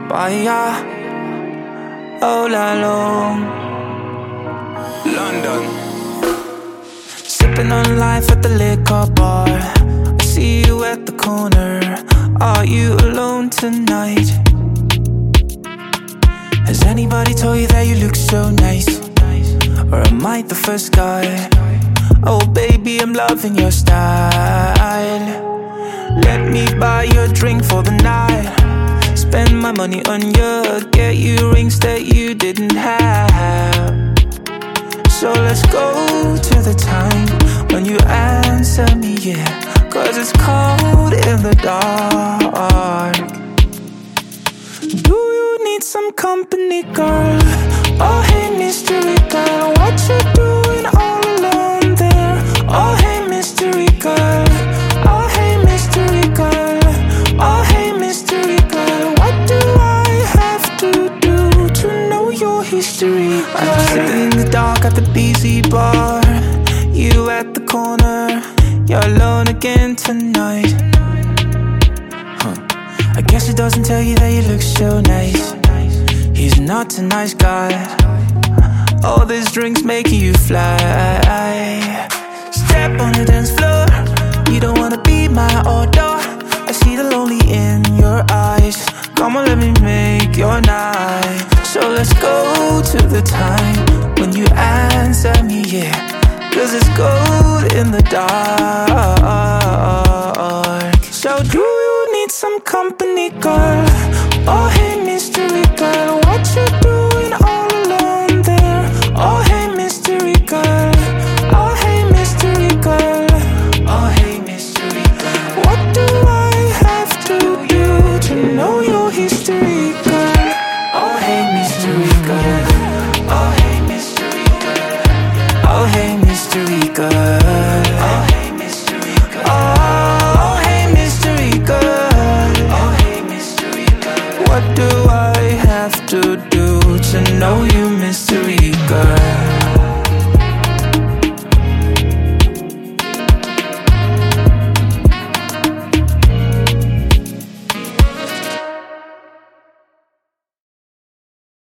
Bahia, oh la long. London. Sipping on life at the liquor bar. I see you at the corner. Are you alone tonight? Has anybody told you that you look so nice? Or am I the first guy? Oh baby, I'm loving your style. Let me buy your drink for the night. Spend my money on you, get you rings that you didn't have. So let's go to the time when you answer me, yeah. Cause it's cold in the dark. Do you need some company, girl? Oh hey mystery girl, what you doing all alone there? Oh hey mystery girl, oh hey mystery girl, oh hey mystery girl, what do I have to do to know your history, girl? I'm sitting in the dark at the BZ bar, you at the corner, you're alone again tonight. I guess it doesn't tell you that you look so nice. He's not a nice guy. All these drinks making you fly. Step on the dance floor, you don't wanna be my order. I see the lonely in your eyes. Come on, let me make your night. So let's go to the time when you answer me, yeah. Cause it's gold in the dark. So do you need some company, girl? Oh hey mystery girl, what you doing all alone there? Oh hey mystery girl, oh hey mystery girl, oh hey mystery girl, what do I have to do to know your history, girl? Oh hey mystery girl, oh hey mystery girl, oh hey mystery girl, oh hey mystery girl, oh hey mystery girl, oh hey mystery girl, what do I have to do to know you, mystery girl?